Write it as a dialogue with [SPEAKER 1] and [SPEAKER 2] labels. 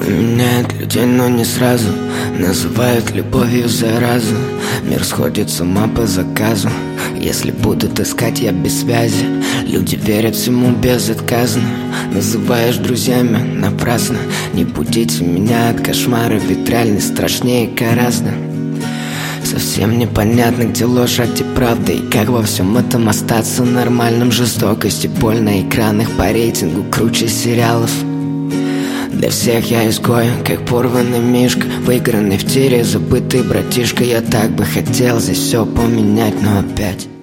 [SPEAKER 1] Меняют людей, но не сразу. Называют любовью заразу. Мир сходит с ума по заказу. Если будут искать, я без связи. Люди верят всему безотказно. Называешь друзьями напрасно. Не будите меня от кошмара, ведь реальность страшнее гораздо. Совсем непонятно, где ложь, а где правда. И как во всем этом остаться нормальным. Жестокость и боль на экранах по рейтингу круче сериалов. Для всех я изгой, как порванный мишка, выигранный в тире, забытый братишка. Я так бы хотел здесь все поменять, но опять